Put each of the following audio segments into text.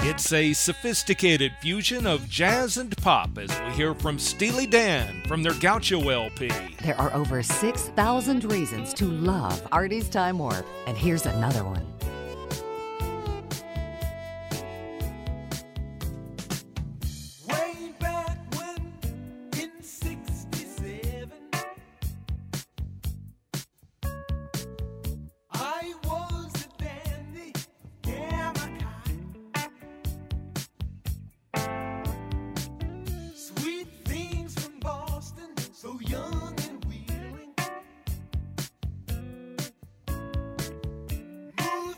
It's a sophisticated fusion of jazz and pop as we hear from Steely Dan from their Gaucho LP. There are over 6,000 reasons to love Artie's Time Warp, and here's another one. Way back when, in '67, I was a dandy, gamma kind. Sweet things from Boston, so young and wheeling. Moved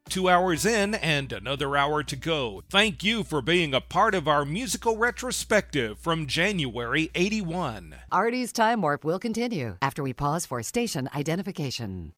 2 hours in and another hour to go. Thank you for being a part of our musical retrospective from January '81. Artie's Time Warp will continue after we pause for station identification.